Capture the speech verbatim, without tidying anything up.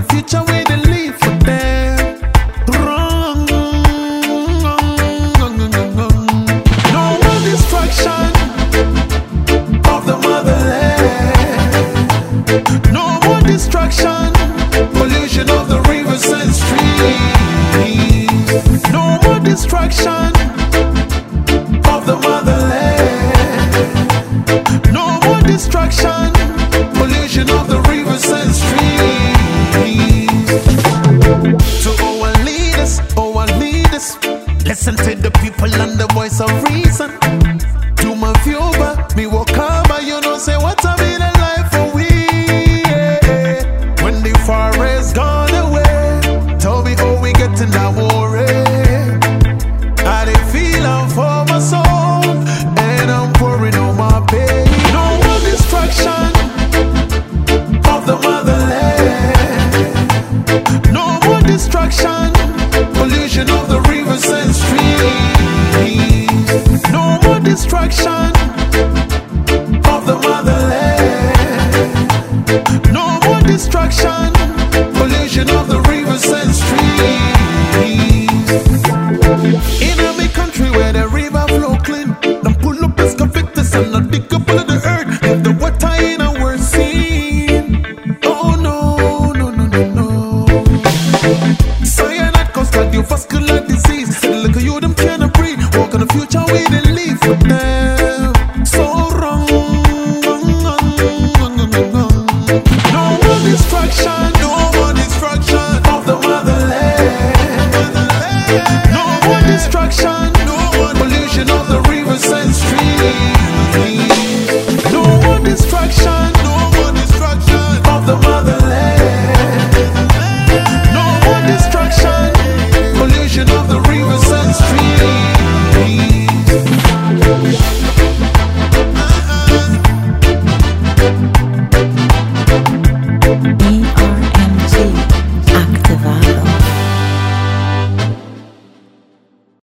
future we dey leave for them. Wrong. No more destruction of the motherland. No more destruction, pollution of the rivers and streams. No more destruction of the motherland. No more destruction, pollution of the rivers and streams. To our leaders, our leaders, listen to the people and the voice of reason. To my viewer, me walk over, you know, say what I mean in life for we. Yeah. When the forest